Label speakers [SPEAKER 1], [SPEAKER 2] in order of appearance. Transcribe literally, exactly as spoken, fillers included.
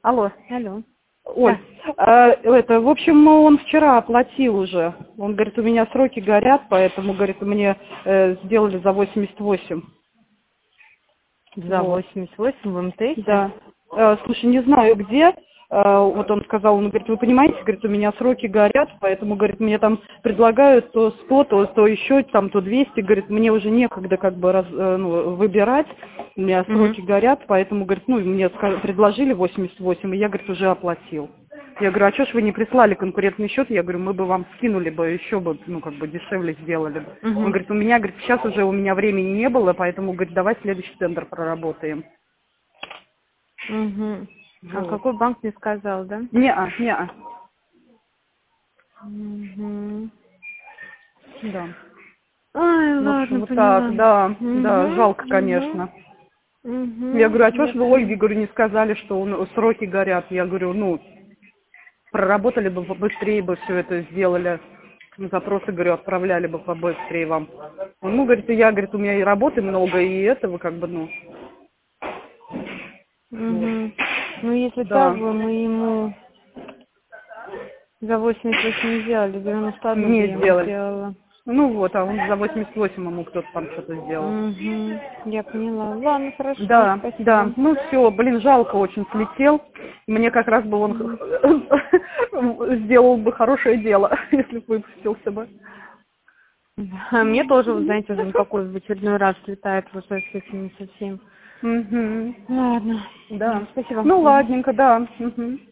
[SPEAKER 1] Алло.
[SPEAKER 2] Алло.
[SPEAKER 1] Оль, а, это, в общем, он вчера оплатил уже. Он говорит, у меня сроки горят, поэтому, говорит, мне э, сделали за восемьдесят восемь.
[SPEAKER 2] За
[SPEAKER 1] Вот.
[SPEAKER 2] восемьдесят восемь в МТС?
[SPEAKER 1] Да. Э, слушай, не знаю где. Э, вот он сказал, он говорит, вы понимаете, говорит, у меня сроки горят, поэтому, говорит, мне там предлагают то сто, то, то еще, там, то двести, говорит, мне уже некогда как бы раз, э, ну, выбирать, у меня сроки
[SPEAKER 2] Угу.
[SPEAKER 1] горят, поэтому, говорит, ну, мне ска- предложили восемьдесят восемь, и я, говорит, уже оплатил. Я говорю, а что ж вы не прислали конкурентный счет? Я говорю, мы бы вам скинули бы, еще бы, ну, как бы дешевле сделали бы. Он
[SPEAKER 2] Угу.
[SPEAKER 1] говорит, у меня, говорит, сейчас уже у меня времени не было, поэтому, говорит, давай следующий тендер проработаем.
[SPEAKER 2] Угу. А
[SPEAKER 1] Вот.
[SPEAKER 2] какой банк мне сказал, да?
[SPEAKER 1] Не-а, не-а.
[SPEAKER 2] Угу.
[SPEAKER 1] Да.
[SPEAKER 2] Ой,
[SPEAKER 1] В общем,
[SPEAKER 2] ладно,
[SPEAKER 1] вот так,
[SPEAKER 2] поняла.
[SPEAKER 1] да, да,
[SPEAKER 2] Угу.
[SPEAKER 1] жалко,
[SPEAKER 2] Угу.
[SPEAKER 1] конечно. Я
[SPEAKER 2] Угу.
[SPEAKER 1] говорю, а что ж
[SPEAKER 2] Я
[SPEAKER 1] вы
[SPEAKER 2] поняла.
[SPEAKER 1] Ольге, говорю, не сказали, что у- сроки горят? Я говорю, ну, проработали бы побыстрее бы все это сделали. Запросы, говорю, отправляли бы побыстрее вам. Он, ну, говорит, и я, говорит, у меня и работы много, и этого, как бы, ну, вот.
[SPEAKER 2] Угу. Ну, если так
[SPEAKER 1] Да.
[SPEAKER 2] бы, мы ему за восемьдесят восемь не сделали, девяносто один бы
[SPEAKER 1] Не
[SPEAKER 2] я ему
[SPEAKER 1] сделали.
[SPEAKER 2] сделала.
[SPEAKER 1] Ну вот, а он за восемьдесят восемь ему кто-то там что-то сделал.
[SPEAKER 2] Угу. Я поняла. Ладно, хорошо,
[SPEAKER 1] Да, да.
[SPEAKER 2] спасибо.
[SPEAKER 1] Ну все, блин, жалко очень слетел. Мне как раз бы он
[SPEAKER 2] Мгм.
[SPEAKER 1] сделал бы хорошее дело, если бы выпустился бы.
[SPEAKER 2] А мне тоже, вы знаете, уже какой в очередной раз летает вот с этим совсем.
[SPEAKER 1] Мгм.
[SPEAKER 2] Ладно.
[SPEAKER 1] Да.
[SPEAKER 2] Спасибо.
[SPEAKER 1] Ну
[SPEAKER 2] Мгм.
[SPEAKER 1] ладненько, да. Мгм.